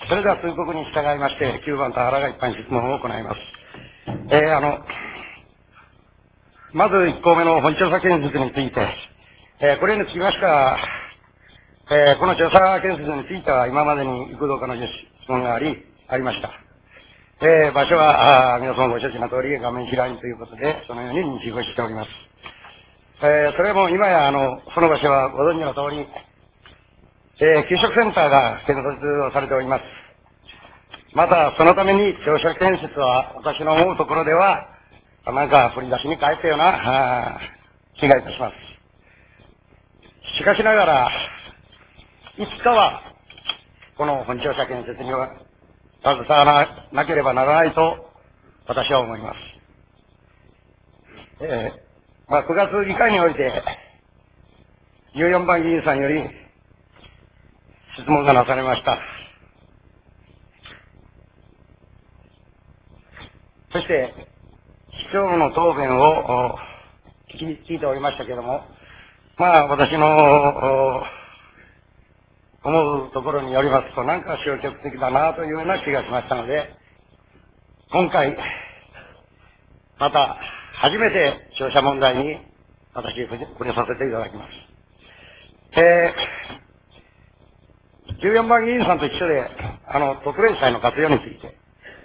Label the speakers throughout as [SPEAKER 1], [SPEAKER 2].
[SPEAKER 1] それでは通告に従いまして、9番田原が一般質問を行います。まず1項目の本調査建設について、これにつきましては、この調査建設については今までに幾度かの質問がありました。場所は皆様ご承知の通り画面開きということで、そのように認識をしております。それも今やその場所はご存知の通り、給食センターが建設をされております。また、そのために庁舎建設は私の思うところでは、なんか振り出しに帰ったような気がいたします。しかしながら、いつかは、この本庁舎建設には携わらなければならないと、私は思います。9月議会において、14番議員さんより質問がなされました。そして、市長の答弁を聞いておりましたけれども、私の思うところによりますと、なんか消極的だなというような気がしましたので、今回、また初めて庁舎問題に私触れさせていただきます。14番議員さんと一緒で、特例債の活用について、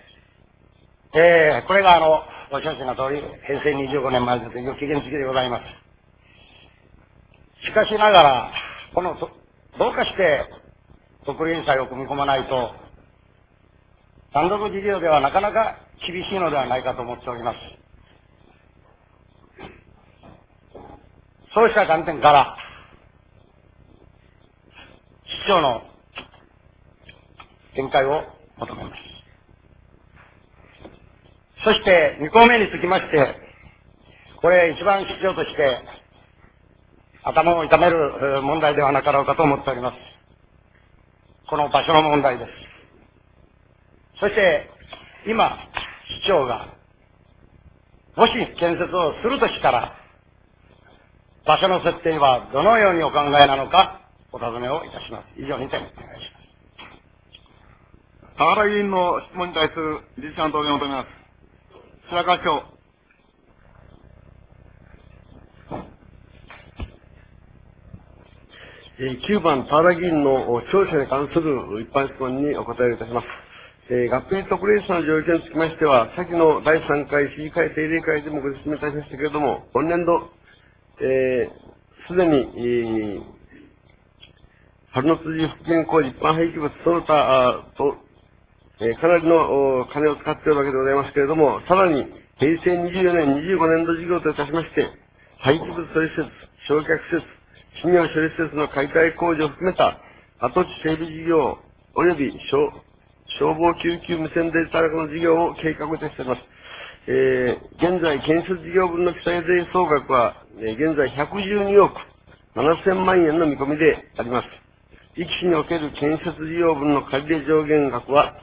[SPEAKER 1] これがご承知の通り、平成25年までという期限付きでございます。しかしながら、どうかして特例債を組み込まないと、単独事業ではなかなか厳しいのではないかと思っております。そうした観点から、市長の見解を求めます。そして2項目につきまして、これ一番市長として頭を痛める問題ではなかろうかと思っております。この場所の問題です。そして今、市長がもし建設をするとしたら、場所の設定はどのようにお考えなのか、お尋ねをいたします。以上にてお願いします。
[SPEAKER 2] 田原議員の質問に対する理事者の答弁を求めます。白川市長。
[SPEAKER 3] 9番田原議員の庁舎に関する一般質問にお答えいたします。合併特例者の条件につきましては、先の第3回市議会定例会でもご説明いたしましたけれども、本年度、すでに、春の辻復元工事一般廃棄物その他と、かなりの金を使っているわけでございますけれども、さらに平成24年、25年度事業といたしまして、廃棄物処理施設、焼却施設、資料処理施設の解体工事を含めた跡地整備事業及び消防救急無線デジタル化の事業を計画いたしております。現在、建設事業分の記載税総額は、現在112億7000万円の見込みであります。壱岐市における建設事業分の借り入れ上限額は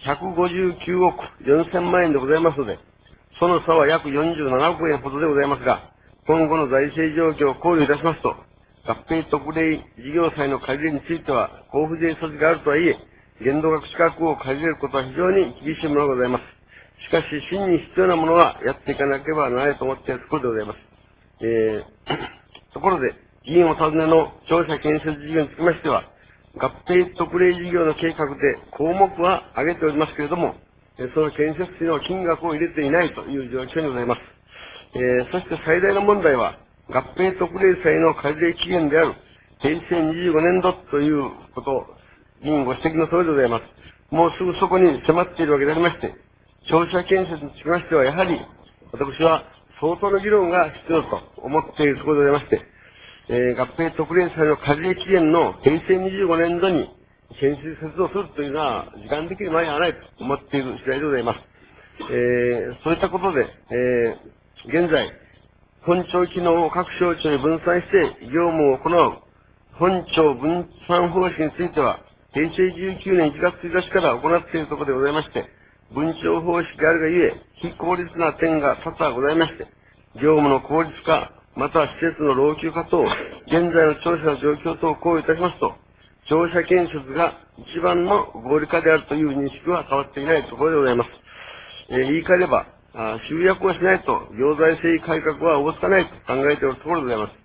[SPEAKER 3] 159億4000万円でございますので、その差は約47億円ほどでございますが、今後の財政状況を考慮いたしますと、合併特例事業債の借り入れについては、交付税措置があるとはいえ、限度額近くを借り入れることは非常に厳しいものがございます。しかし、真に必要なものはやっていかなければならないと思っているところでございます。ところで、議員お尋ねの庁舎建設事業につきましては、合併特例事業の計画で項目は挙げておりますけれども、その建設費の金額を入れていないという状況にございます。そして最大の問題は、合併特例債の借り入れ期限である平成25年度ということ、議員ご指摘の通りでございます。もうすぐそこに迫っているわけでありまして、庁舎建設につきましては、やはり、私は相当の議論が必要と思っているところでございまして、合併特例債の借り入れ期限の平成25年度に建設をするというのは、時間的に間に合わないと思っている次第でございます。そういったことで、現在、本庁機能を各省庁に分散して業務を行う本庁分散方式については、平成19年1月1日から行っているところでございまして、分庁方式であるがゆえ、非効率な点が多々ございまして、業務の効率化、または施設の老朽化等、現在の調査の状況等を考慮いたしますと、 庁舎建設が一番の合理化であるという認識は変わっていないところでございます。言い換えれば、集約をしないと行財政改革はおぼつかないと考えているところでございます。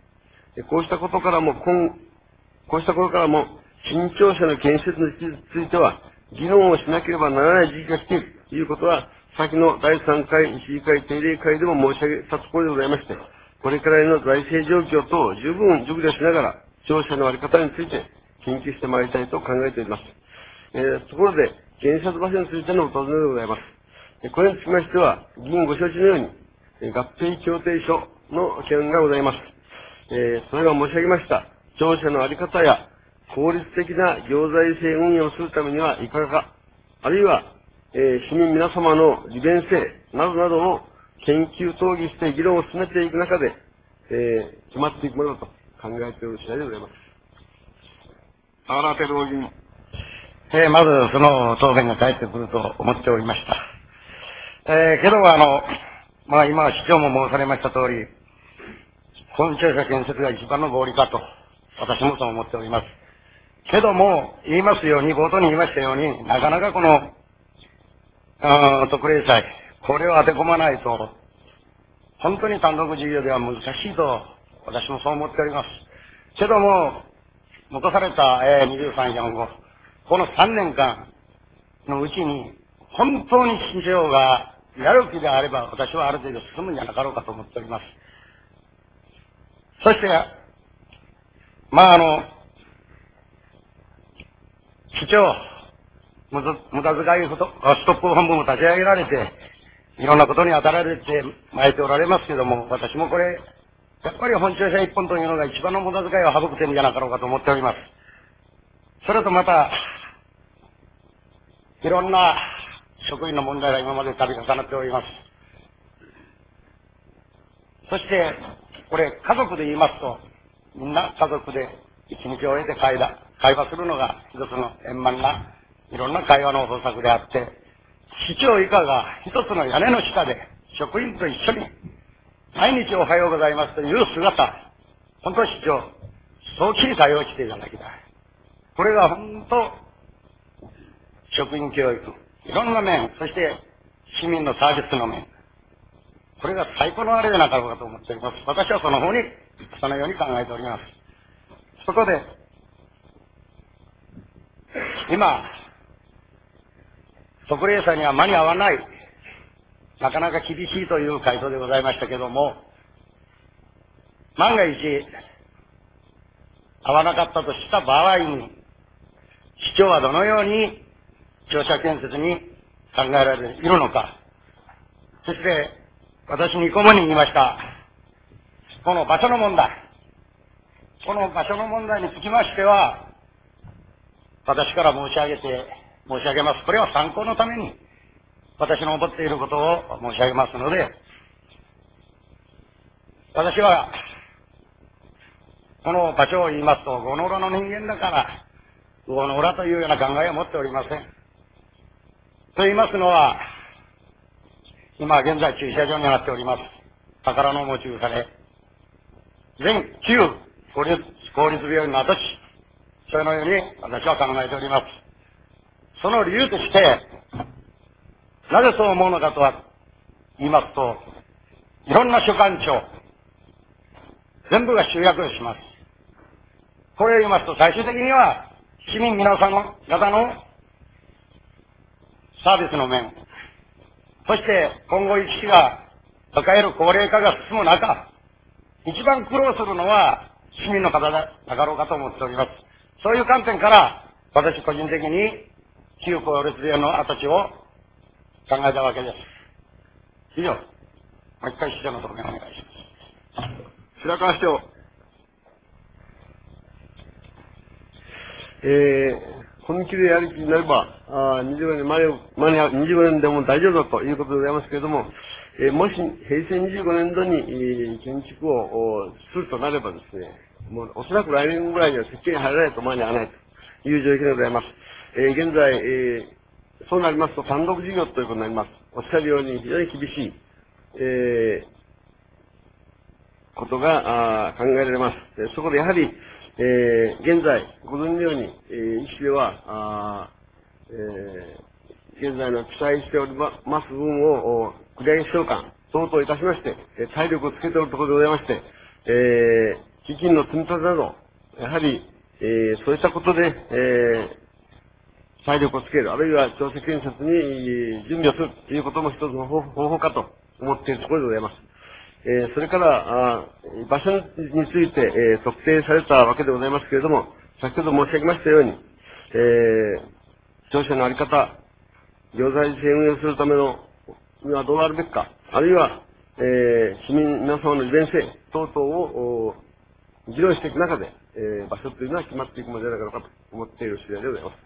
[SPEAKER 3] こうしたことからも、新庁舎の建設については、議論をしなければならない時期が来ているということは、先の第3回市議会定例会でも申し上げたところでございまして、これからの財政状況等を十分熟慮しながら、庁舎のあり方について研究してまいりたいと考えております。ところで、建設場所についてのお尋ねでございます。これにつきましては、議員ご承知のように、合併協定書の件がございます。それが申し上げました、庁舎のあり方や効率的な行財政運用をするためにはいかがか、あるいは、市民皆様の利便性などなどを研究討議して議論を進めていく中で、決まっていくものだと考えておる次第でございます。
[SPEAKER 2] 田原照夫議員。
[SPEAKER 1] まずその答弁が返ってくると思っておりました。けど今市長も申されました通り、本庁舎建設が一番の合理化と、私もそう思っております。けども、言いますように、冒頭に言いましたように、なかなかこの、特例債、これを当て込まないと、本当に単独事業では難しいと、私もそう思っております。けども、残された、23、45、この3年間のうちに、本当に市長がやる気であれば、私はある程度進むんじゃなかろうかと思っております。そして、市長、無駄遣いストップ本部も立ち上げられて、いろんなことに当たられて巻いておられますけども、私もこれ、やっぱり本庁舎一本というのが一番の無駄遣いを省く点じゃなかろうかと思っております。それとまた、いろんな職員の問題が今まで度重なっております。そして、これ家族で言いますと、みんな家族で一日を終えて会話するのが一つの円満ないろんな会話の方策であって、市長以下が一つの屋根の下で職員と一緒に毎日おはようございますという姿、本当市長、早期に対応していただきたい。これが本当、職員教育、いろんな面、そして市民のサービスの面、これが最高のあれでなかろうかと思っております。私はそのように考えております。そこで、今、特例者には間に合わない、なかなか厳しいという回答でございましたけども、万が一、合わなかったとした場合に、市長はどのように庁舎建設に考えられているのか、そして、私に顧問に言いました、この場所の問題につきましては、私から申し上げます。これは参考のために、私の思っていることを申し上げますので、私は、この場所を言いますと、ゴノラの人間だから、ゴノラというような考えを持っておりません。と言いますのは、今現在駐車場になっております。宝の持ち腐れ。全旧公立病院の跡地、そのように私は考えております。その理由として、なぜそう思うのかとは言いますと、いろんな所管庁、全部が集約します。これを言いますと、最終的には市民皆さん方のサービスの面、そして今後一市が抱える高齢化が進む中、一番苦労するのは市民の方だろうかと思っております。そういう観点から、私個人的に旧公立病院の跡地を考えたわけです。以上、もう一回市長の答弁をお願いします。
[SPEAKER 2] 白川市長。
[SPEAKER 3] 本気でやる気になれば、25年でも大丈夫だということでございますけれども、もし平成25年度に建築をするとなればですね、もうおそらく来年ぐらいには設計に入らないと間に合わないという状況でございます。現在、そうなりますと単独事業ということになります。おっしゃるように非常に厳しい、ことが考えられます。そこでやはり、 現在、ご存知のように、医師では、現在の記載しております分を、繰り上げ償還等々いたしまして、体力をつけておるところでございまして、基金の積み立てなど、やはり、そういったことで、体力をつける、あるいは調整建設に準備をするということも一つの方法かと思っているところでございます。それから、場所について、特定されたわけでございますけれども、先ほど申し上げましたように、庁舎のあり方、行財政運営をするためのにはどうあるべきか、あるいは、市民皆様の利便性等々を議論していく中で、場所というのは決まっていくのではないかと思っている次第でございます。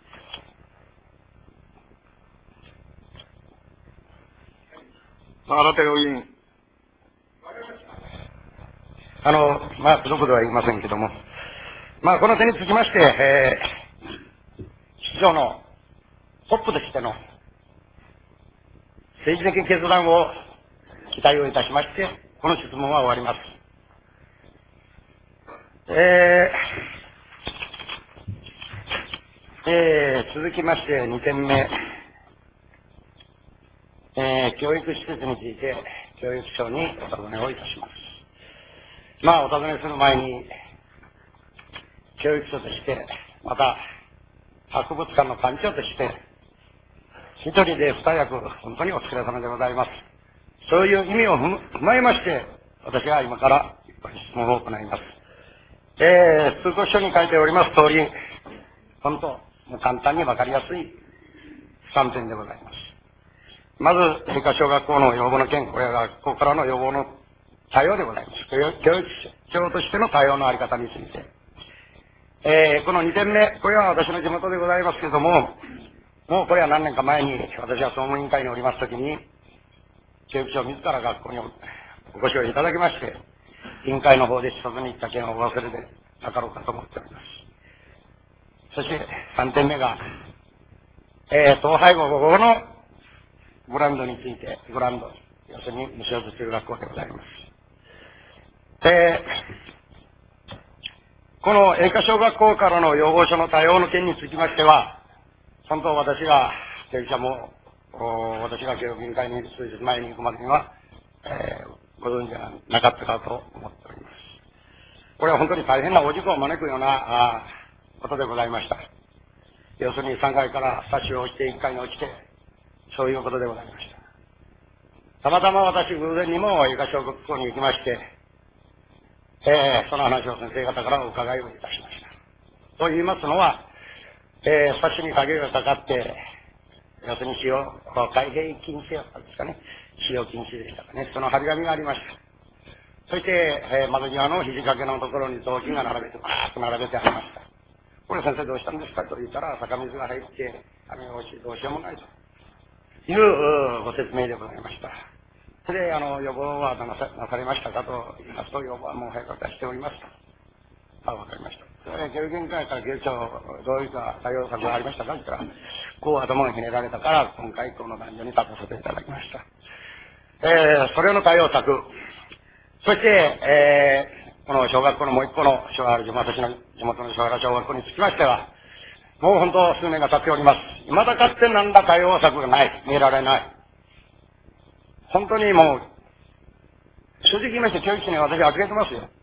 [SPEAKER 2] 新手委員。
[SPEAKER 1] くどくどは言いませんけども、この点につきまして、市長のトップとしての政治的決断を期待をいたしまして、この質問は終わります。続きまして2点目、教育施設について教育省にお尋ねをいたします。お尋ねする前に、教育所として、また博物館の館長として、一人で二役、本当にお疲れ様でございます。そういう意味を踏まえまして、私は今から質問を行います。通告書に書いております通り、本当、もう簡単にわかりやすい3点でございます。まず、理科小学校の要望の件、親学校からの要望の対応でございます。教育庁としての対応のあり方について。この2点目、これは私の地元でございますけれども、もうこれは何年か前に、私は総務委員会におりますときに、教育長自ら学校にお越しをいただきまして、委員会の方で視察に行った件をお忘れでなかろうかと思っております。そして3点目が、統廃合後のグラウンドについて、グラウンド、要するに無償物流学校でございます。この栄華小学校からの要望書の対応の件につきましては、本当私が、教育者も、私が教育委員会に数日前に行くまでには、ご存知はなかったかと思っております。これは本当に大変なお事故を招くようなことでございました。要するに3階から差しを落ちて1階に落ちて、そういうことでございました。たまたま私偶然にも栄華小学校に行きまして、その話を先生方からお伺いをいたしました。と言いますのは、冊子に鍵がかかって、要するに使用、開閉禁止だったんですかね。使用禁止でしたかね。その張り紙がありました。そして、窓際の肘掛けのところに雑巾が並べて、バーッと並べてありました。これ先生どうしたんですかと言ったら、坂水が入って、雨が落ちてどうしようもないというご説明でございました。それで、予防はなされましたかと言いますと、予防はもう早くしておりますと。わかりました。教育委員会から教育長、どういうか対応策がありましたかと言ったら、こう頭がひねられたから、今回この男女に立たせていただきました。それの対応策。そして、この小学校のもう一個の私の地元の小原小学校につきましては、もう本当数年が経っております。未だかつて何ら対応策がない、見えられない。本当にもう、正直言いまして教育士に私は預けてますよ。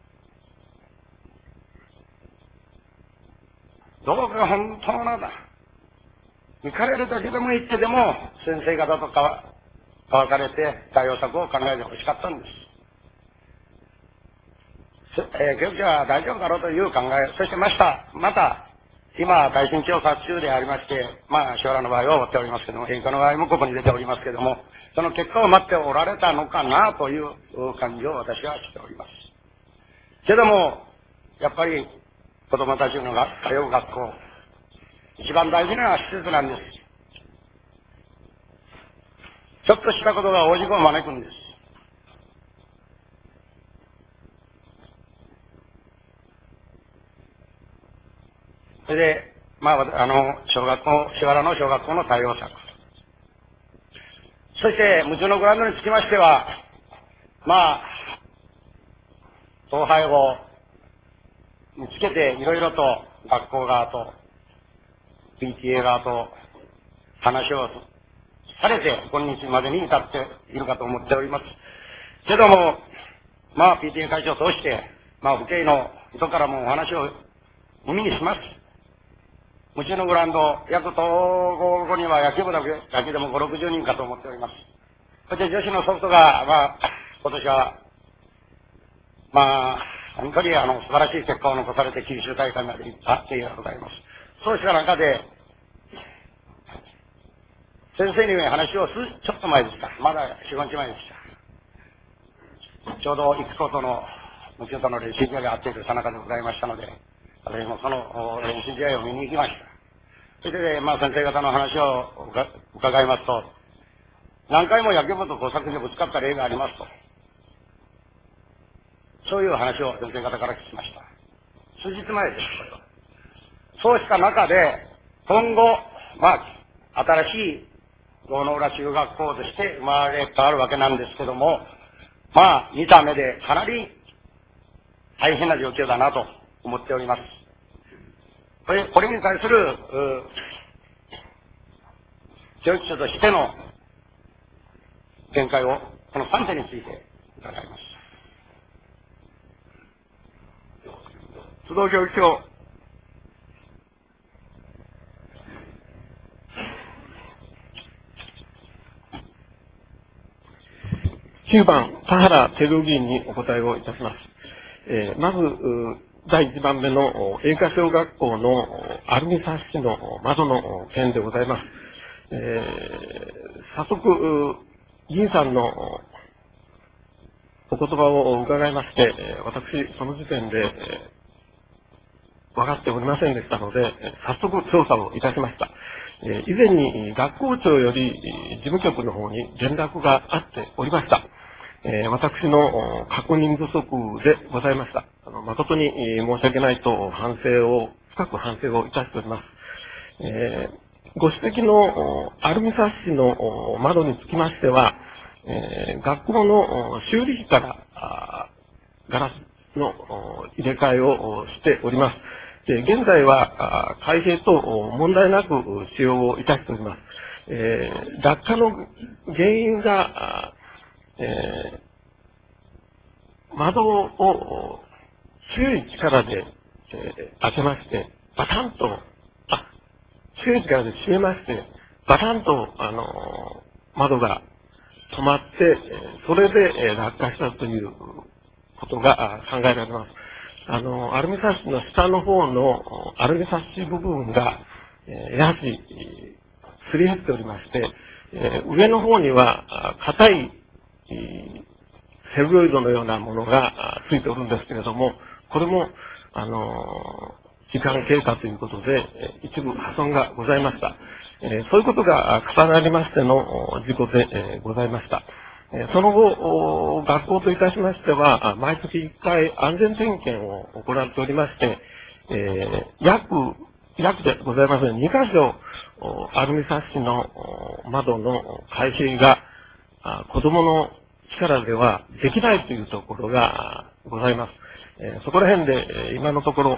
[SPEAKER 1] どうか本当なだ。行かれるだけでも行ってでも、先生方と交かれて対応策を考えてほしかったんです。教育者は大丈夫だろうという考え、そしてまた、今、耐震調査中でありまして、将来の場合は終わっておりますけども、変化の場合もここに出ておりますけども、その結果を待っておられたのかなという感じを私はしております。けども、やっぱり、子供たちの通う学校、一番大事な施設なんです。ちょっとしたことが大事故を招くんです。それで、しばらの小学校の対応策。そして、無痛のグラウンドにつきましては、統廃合、 につけていろいろと学校側と PTA 側と話をされて今日までに至っているかと思っております。けども、PTA 会長を通して、府警の人からもお話を耳にします。うちのグラウンド、約東郷には野球部だけでも5、60人かと思っております。そして女子のソフトが、今年は、本当に素晴らしい結果を残されて九州大会まで行った経緯がございます。そうした中で、先生に話をちょっと前でした。まだ4、5日前でした。ちょうど育総との、うちとの練習試合があっているさなかでございましたので、私もその練習試合を見に行きました。それで、先生方の話を伺いますと、何回も野球部と工作にぶつかった例がありますと。そういう話を先生方から聞きました。数日前です、これは。そうした中で、今後、新しい郷ノ浦中学校として生まれ変わるわけなんですけども、見た目でかなり大変な状況だなと思っております。これに対する、教育者としての見解を、この3点について伺います。
[SPEAKER 3] 須藤教育長。9番、田原照夫議員にお答えをいたします。まず、第1番目の英華小学校のアルミサッシの窓の件でございます。早速、議員さんのお言葉を伺いまして、私、その時点で分かっておりませんでしたので、早速調査をいたしました。以前に学校長より事務局の方に連絡があっておりました。私の確認不足でございました。誠に申し訳ないと深く反省をいたしております。ご指摘のアルミサッシの窓につきましては、学校の修理費からガラスの入れ替えをしております。現在は開閉と問題なく使用をいたしております。落下の原因が、窓を強い力で、開けまして、バタンと、強い力で閉めまして、バタンと、窓が止まって、それで落下したということが考えられます。アルミサッシの下の方のアルミサッシ部分が、やはり、すり減っておりまして、上の方には、硬い、セルロイドのようなものがついておるんですけれども、これも、時間経過ということで、一部破損がございました。そういうことが重なりましての事故でございました。その後、学校といたしましては、毎月1回安全点検を行っておりまして、約でございますね、2箇所、アルミサッシの窓の開閉が、子供の力ではできないというところがございます。そこら辺で、今のところ、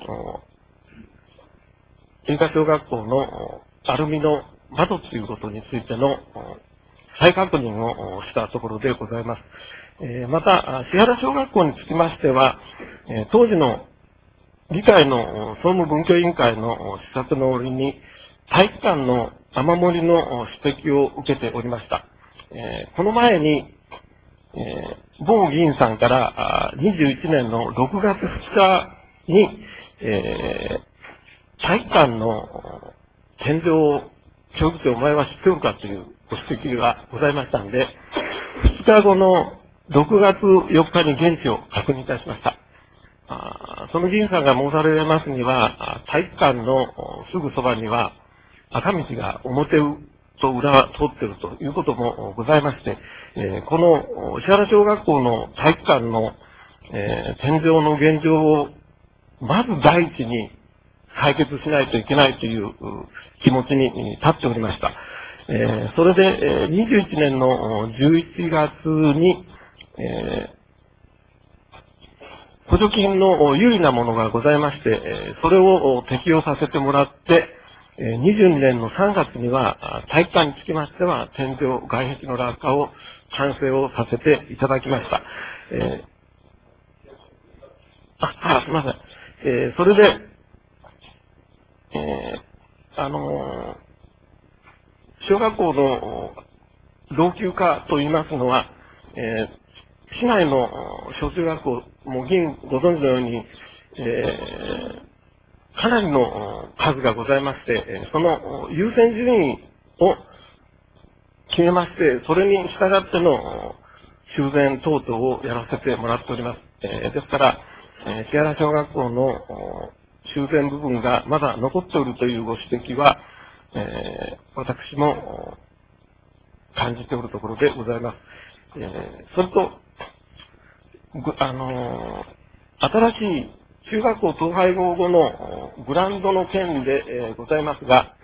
[SPEAKER 3] 英華小学校のアルミの窓ということについての再確認をしたところでございます。また、市原小学校につきましては、当時の議会の総務文教委員会の視察の折に、体育館の雨漏りの指摘を受けておりました。この前に、某議員さんから21年の6月2日に、体育館の天井を教育長お前は知っておるかというご指摘がございましたので、2日後の6月4日に現地を確認いたしました。その議員さんが申されますには、体育館のすぐそばには赤道が表と裏は通っているということもございまして、この石原小学校の体育館の、天井の現状をまず第一に解決しないといけないという気持ちに立っておりました。それで、21年の11月に、
[SPEAKER 4] 補助金の有利なものがございまして、それを適用させてもらって、22年の3月には、体育館につきましては、天井、外壁の落下を完成をさせていただきました。すみません。それで、小学校の老朽化といいますのは、市内の小中学校、もう議員ご存知のように、かなりの数がございまして、その優先順位を決めまして、それに従っての修繕等々をやらせてもらっております。ですから、木原小学校の修繕部分がまだ残っておるというご指摘は、私も感じておるところでございます。それと、新しい中学校統廃合後のグラウンドの件で、ございますが、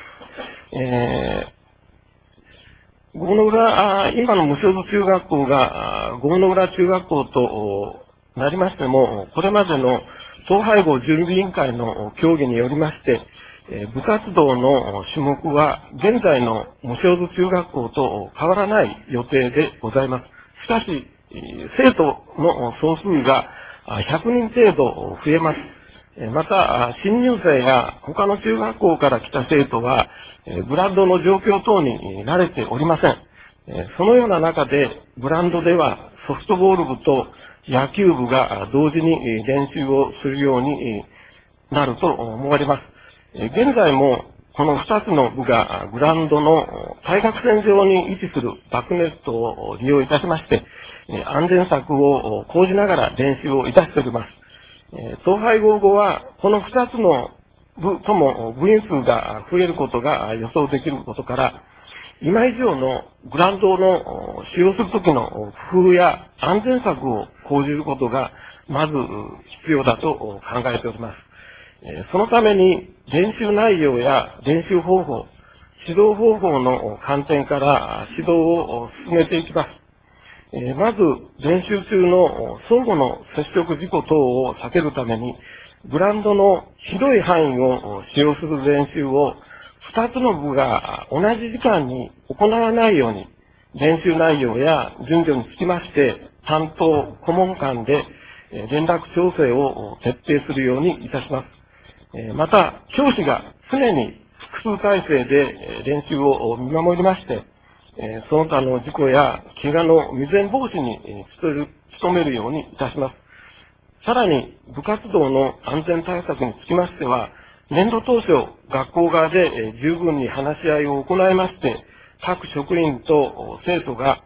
[SPEAKER 4] 郷野浦、今の無償の中学校が郷野浦中学校となりましても、これまでの統廃合準備委員会の協議によりまして、部活動の種目は現在の無償の中学校と変わらない予定でございます。しかし、生徒の総数が100人程度増えます。また、新入生や他の中学校から来た生徒は、グラウンドの状況等に慣れておりません。そのような中で、グラウンドではソフトボール部と野球部が同時に練習をするようになると思われます。現在もこの2つの部がグラウンドの対角線上に位置するバックネットを利用いたしまして、安全策を講じながら練習をいたしております。統廃合後は、この2つの部とも部員数が増えることが予想できることから、今以上のグラウンドの使用するときの工夫や安全策を講じることがまず必要だと考えております。そのために練習内容や練習方法、指導方法の観点から指導を進めていきます。まず、練習中の相互の接触事故等を避けるために、グラウンドの広い範囲を使用する練習を2つの部が同じ時間に行わないように、練習内容や順序につきまして、担当顧問間で連絡調整を徹底するようにいたします。また、教師が常に複数体制で練習を見守りまして、その他の事故や怪我の未然防止に努めるようにいたします。さらに、部活動の安全対策につきましては、年度当初、学校側で十分に話し合いを行いまして、各職員と生徒が、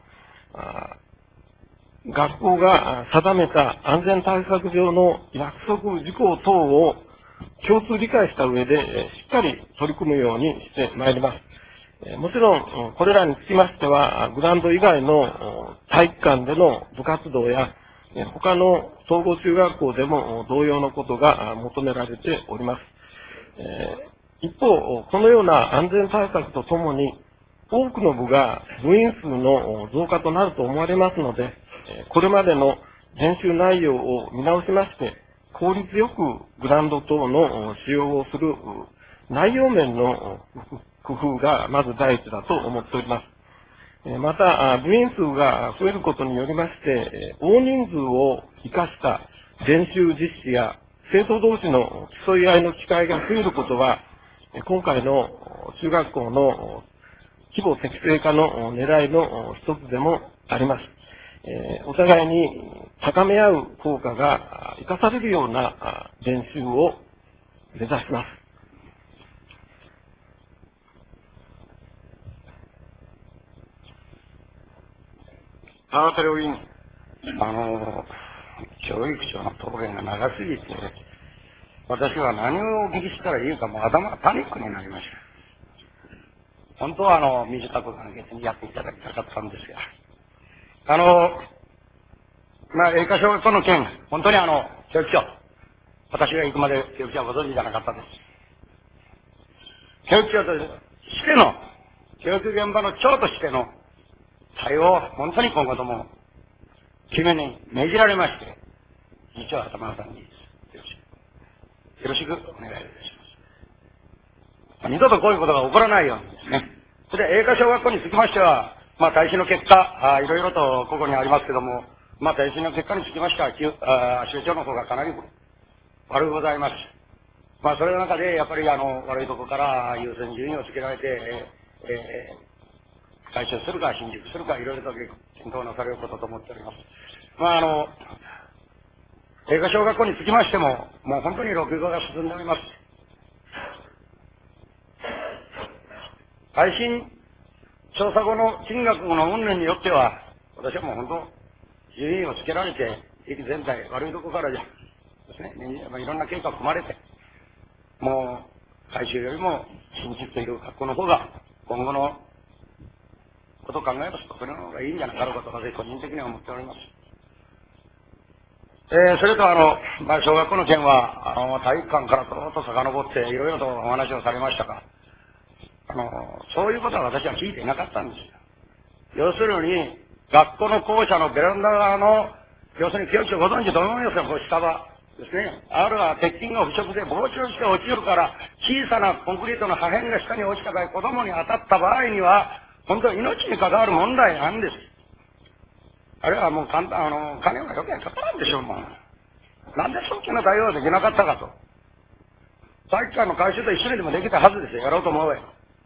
[SPEAKER 4] 学校が定めた安全対策上の約束事項等を共通理解した上で、しっかり取り組むようにしてまいります。もちろん、これらにつきましては、グラウンド以外の体育館での部活動や、他の総合中学校でも同様のことが求められております。一方、このような安全対策とともに、多くの部が部員数の増加となると思われますので、これまでの練習内容を見直しまして、効率よくグラウンド等の使用をする内容面の工夫がまず第一だと思っております。また、部員数が増えることによりまして、大人数を生かした練習実施や生徒同士の競い合いの機会が増えることは、今回の中学校の規模適正化の狙いの一つでもあります。お互いに高め合う効果が生かされるような練習を目指します。
[SPEAKER 2] 田中良議員。
[SPEAKER 1] 教育長の答弁が長すぎて、私は何をお聞きしたらいいかもう頭がパニックになりました。本当は短く簡潔にやっていただきたかったんですが、栄華小学校の件、本当に教育長、私が行くまで教育長はご存知じゃなかったです。教育長としての、教育現場の長としての対応を本当に今後とも決めに命じられまして、 理事長玉川さんによろしくお願いいたします。二度とこういうことが起こらないようにですね。それで、栄華小学校につきましては、耐震の結果、いろいろとここにありますけども、耐震の結果につきましては、州長の方がかなり悪くございます。それの中で、やっぱり悪いところから優先順位をつけられて、解消するか、新築するか、いろいろと検討なされることと思っております。栄華小学校につきましても、もう本当に老朽化が進んでおります。耐震調査後の金額の云々によっては、私はもう本当、順位をつけられて、駅全体、悪いところからじゃですね、いろんな計画を組まれて、もう、改修よりも新築という学校の方が、今後のことを考えますと、それの方がいいんじゃなかろうかと、私個人的には思っております。それと小学校の件は、体育館からずっと遡って、いろいろとお話をされましたが、そういうことは私は聞いていなかったんですよ。要するに、学校の校舎のベランダ側の、要するに教師をご存知と思いますよ、こう下は。ですね。あるいは鉄筋が腐食で膨張して落ちるから、小さなコンクリートの破片が下に落ちた場合、子供に当たった場合には、本当に命に関わる問題なんです。あれはもう金はよくやかからんでしょうもん。なんで早期の対応ができなかったかと。体育館の改修と一緒にでもできたはずですよ、やろうと思うよ。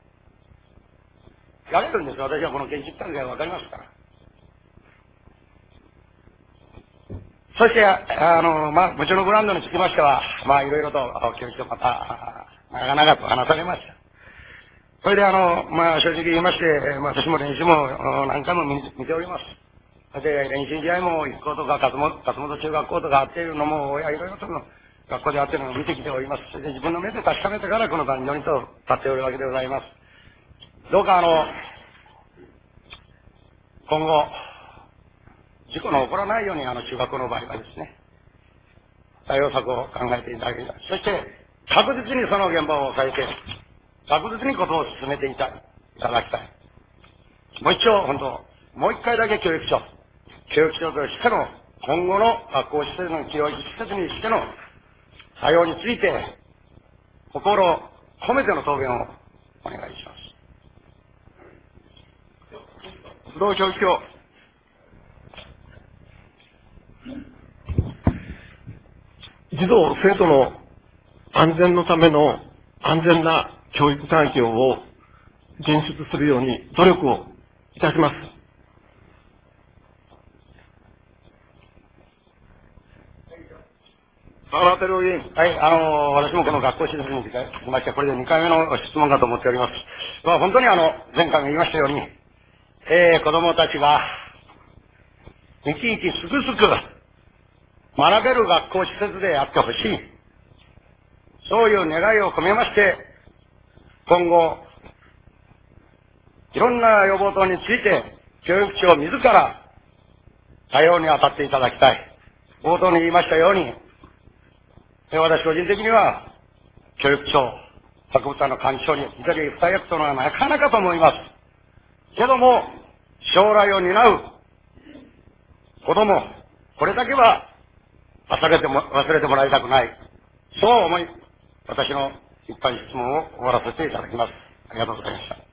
[SPEAKER 1] やれるんですよ、私はこの建築関係がわかりますから。そして、もちろんグラウンドにつきましては、いろいろと教授とまた、長々と話されました。それで正直言いまして、私も練習も何回も見ております。で、練習試合も一校とか、勝本中学校とかあっているのも、いろいろと学校であっているのを見てきております。それで自分の目で確かめてからこの壇上にと立っておるわけでございます。どうか今後、事故の起こらないように中学校の場合はですね、対応策を考えていただきたい。そして、確実にその現場を抑えて、確実にことを進めていただきたい。もう一丁、本当、もう一回だけ教育長としての今後の学校施設の教育施設にしての対応について、心を込めての答弁をお願いします。
[SPEAKER 2] 須藤教育長。
[SPEAKER 4] 児童生徒の安全のための安全な教育環境を現出するように努力をいたします。
[SPEAKER 2] 沢田照夫議員。
[SPEAKER 1] はい、私もこの学校施設につきまして、これで2回目の質問かと思っております。本当に前回も言いましたように、子供たちが、生き生きすくすく学べる学校施設であってほしい。そういう願いを込めまして、今後、いろんな要望等について、教育長自ら対応に当たっていただきたい。冒頭に言いましたように、私個人的には、教育長、博物館の館長に一人二役というのはなかなかと思います。けども、将来を担う子供、これだけは忘れてもらいたくない。そう思い、私の一般質問を終わらせていただきます。ありがとうございました。